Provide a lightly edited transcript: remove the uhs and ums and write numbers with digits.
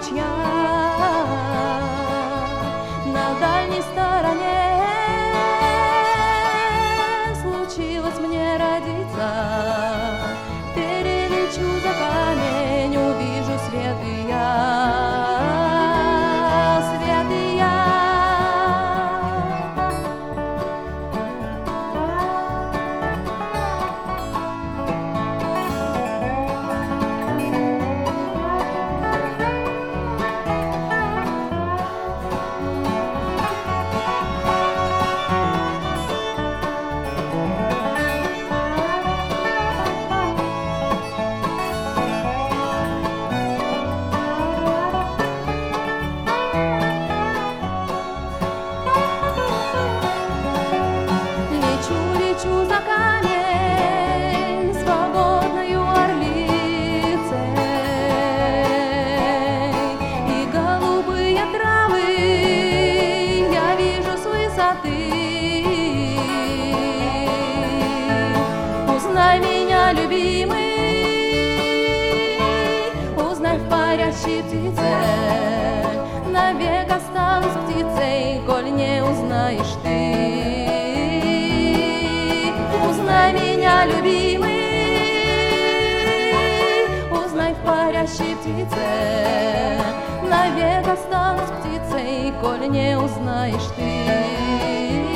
ручья на дальней стороне. Случилось мне родиться, перелечу за камень, увижу свет и я, свет и я. Лечу за камень свободною орлицей, и голубые травы я вижу с высоты. Узнай меня, любимый, узнай в парящей птице, навек останусь птицей, коль не узнаешь ты. Узнай меня, любимый, узнай в парящей птице, навек останусь птицей, коль не узнаешь ты.